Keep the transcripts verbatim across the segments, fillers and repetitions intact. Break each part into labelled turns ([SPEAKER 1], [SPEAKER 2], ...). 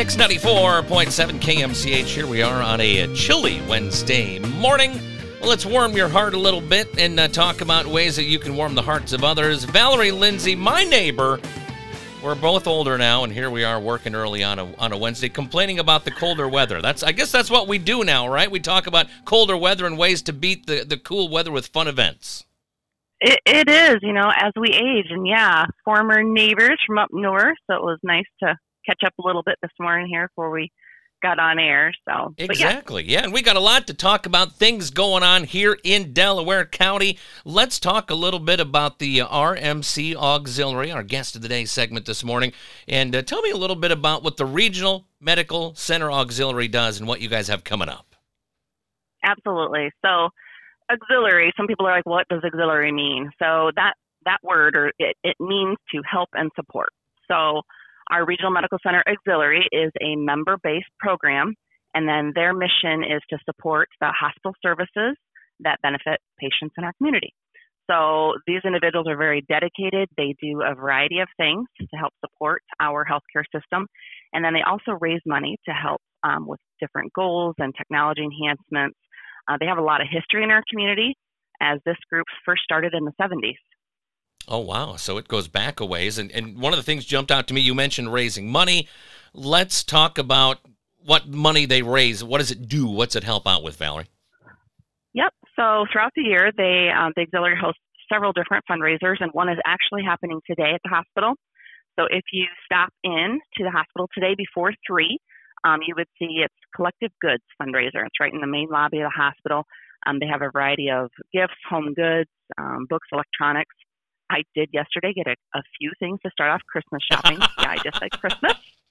[SPEAKER 1] Mix ninety-four point seven K M C H. Here we are on a chilly Wednesday morning. Well, let's warm your heart a little bit and uh, talk about ways that you can warm the hearts of others. Valerie Lindsay, my neighbor, we're both older now, and here we are working early on a on a Wednesday, complaining about the colder weather. That's I guess that's what we do now, right? We talk about colder weather and ways to beat the, the cool weather with fun events.
[SPEAKER 2] It, it is, you know, as we age, and yeah, former neighbors from up north, so it was nice to catch up a little bit this morning here before we got on air. So
[SPEAKER 1] exactly, yeah. yeah, and we got a lot to talk about, things going on here in Delaware County. Let's talk a little bit about the R M C Auxiliary, our guest of the day segment this morning, and uh, tell me a little bit about what the Regional Medical Center Auxiliary does and what you guys have coming up.
[SPEAKER 2] Absolutely. So auxiliary, some people are like, what does auxiliary mean? So that, that word, or it, it means to help and support. So our Regional Medical Center Auxiliary is a member-based program, and then their mission is to support the hospital services that benefit patients in our community. So these individuals are very dedicated. They do a variety of things to help support our healthcare system, and then they also raise money to help um, with different goals and technology enhancements. Uh, they have a lot of history in our community, as this group first started in the seventies.
[SPEAKER 1] Oh, wow. So it goes back a ways. And, and one of the things jumped out to me, you mentioned raising money. Let's talk about what money they raise. What does it do? What's it help out with, Valerie?
[SPEAKER 2] Yep. So throughout the year, they um, the auxiliary hosts several different fundraisers, and one is actually happening today at the hospital. So if you stop in to the hospital today before three, um, you would see it's Collective Goods fundraiser. It's right in the main lobby of the hospital. Um, they have a variety of gifts, home goods, um, books, electronics. I did yesterday get a, a few things to start off Christmas shopping. Yeah, I just said Christmas.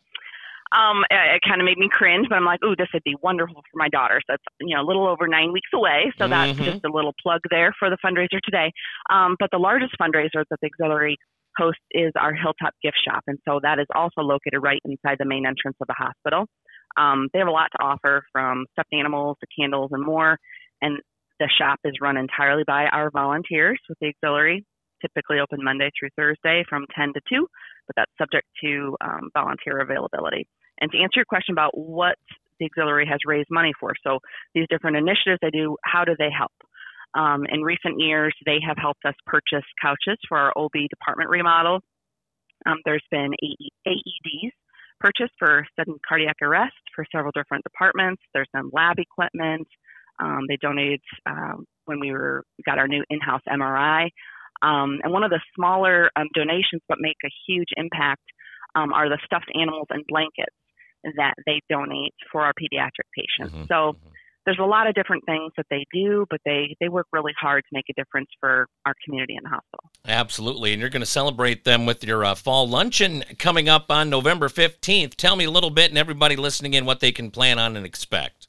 [SPEAKER 2] Um, it, it kind of made me cringe, but I'm like, ooh, this would be wonderful for my daughter. So it's, you know, a little over nine weeks away. So that's
[SPEAKER 1] mm-hmm.
[SPEAKER 2] just a little plug there for the fundraiser today. Um, but the largest fundraiser that the auxiliary hosts is our Hilltop Gift Shop. And so that is also located right inside the main entrance of the hospital. Um, they have a lot to offer, from stuffed animals to candles and more. And the shop is run entirely by our volunteers with the auxiliary. Typically open Monday through Thursday from ten to two, but that's subject to um, volunteer availability. And to answer your question about what the auxiliary has raised money for, so these different initiatives they do, how do they help? Um, in recent years, they have helped us purchase couches for our O B department remodel. Um, there's been A E Ds purchased for sudden cardiac arrest for several different departments. There's been lab equipment. Um, they donated um, when we were got our new in-house M R I. Um, and one of the smaller um, donations but make a huge impact um, are the stuffed animals and blankets that they donate for our pediatric patients.
[SPEAKER 1] Mm-hmm.
[SPEAKER 2] So there's a lot of different things that they do, but they, they work really hard to make a difference for our community and the hospital.
[SPEAKER 1] Absolutely. And you're going to celebrate them with your uh, fall luncheon coming up on November fifteenth. Tell me a little bit, and everybody listening in, what they can plan on and expect.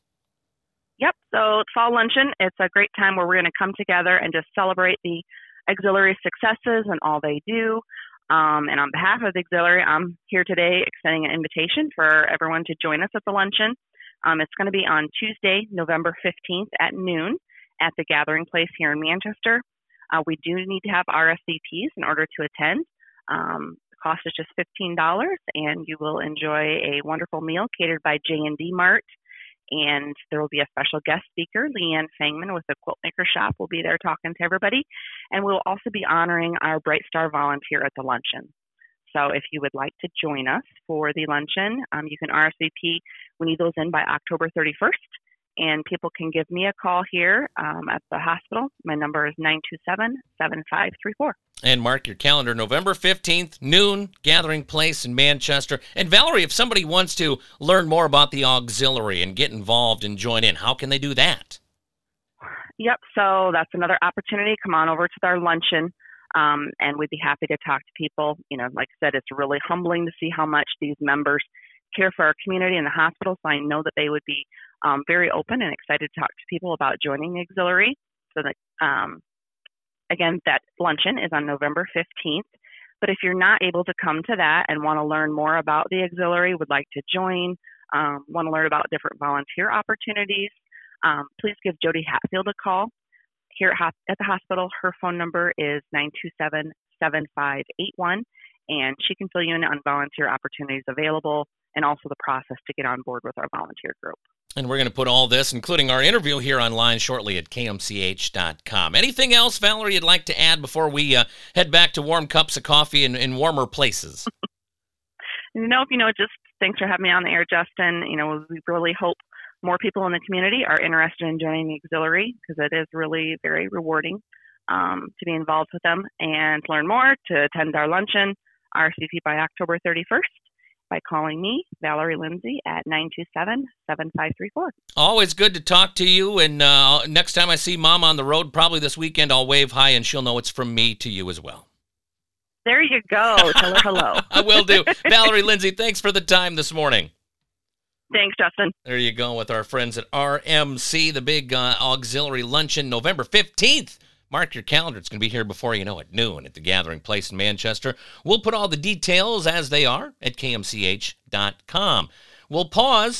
[SPEAKER 2] Yep. So fall luncheon, it's a great time where we're going to come together and just celebrate the auxiliary successes and all they do. Um, and on behalf of the auxiliary, I'm here today extending an invitation for everyone to join us at the luncheon. Um, it's going to be on Tuesday, November fifteenth at noon at the Gathering Place here in Manchester. Uh, we do need to have R S V Ps in order to attend. Um, the cost is just fifteen dollars, and you will enjoy a wonderful meal catered by J and D Mart. And there will be a special guest speaker, Leanne Fangman with the Quiltmaker Shop will be there talking to everybody. And we'll also be honoring our Bright Star volunteer at the luncheon. So if you would like to join us for the luncheon, um, you can R S V P. We need those in by October thirty-first. And people can give me a call here um, at the hospital. My number is nine two seven, seven five three four.
[SPEAKER 1] And mark your calendar, November fifteenth, noon, Gathering Place in Manchester. And Valerie, if somebody wants to learn more about the auxiliary and get involved and join in, how can they do that?
[SPEAKER 2] Yep, so that's another opportunity. Come on over to our luncheon, um, and we'd be happy to talk to people. You know, like I said, it's really humbling to see how much these members care for our community and the hospital, so I know that they would be um, very open and excited to talk to people about joining the auxiliary. So that, um, again, that luncheon is on November fifteenth. But if you're not able to come to that and want to learn more about the auxiliary, would like to join, um, want to learn about different volunteer opportunities, um, please give Jody Hatfield a call here at, at the hospital. Her phone number is nine two seven, seven five eight one. and she can fill you in on volunteer opportunities available and also the process to get on board with our volunteer group.
[SPEAKER 1] And we're going to put all this, including our interview, here online shortly at K M C H dot com. Anything else, Valerie, you'd like to add before we uh, head back to warm cups of coffee in, in warmer places?
[SPEAKER 2] Nope, you know, just thanks for having me on the air, Justin. You know, we really hope more people in the community are interested in joining the auxiliary because it is really very rewarding um, to be involved with them and to learn more, to attend our luncheon, R S V P by October thirty-first. By calling me, Valerie Lindsay, at nine two seven, seven five three four.
[SPEAKER 1] Always good to talk to you, and uh, next time I see Mom on the road, probably this weekend, I'll wave hi, and she'll know it's from me to you as well.
[SPEAKER 2] There you go. Tell her hello.
[SPEAKER 1] I will do. Valerie Lindsay, thanks for the time this morning.
[SPEAKER 2] Thanks, Justin.
[SPEAKER 1] There you go with our friends at R M C, the big uh, auxiliary luncheon, November fifteenth. Mark your calendar. It's going to be here before you know it, noon at the Gathering Place in Manchester. We'll put all the details as they are at K M C H dot com. We'll pause.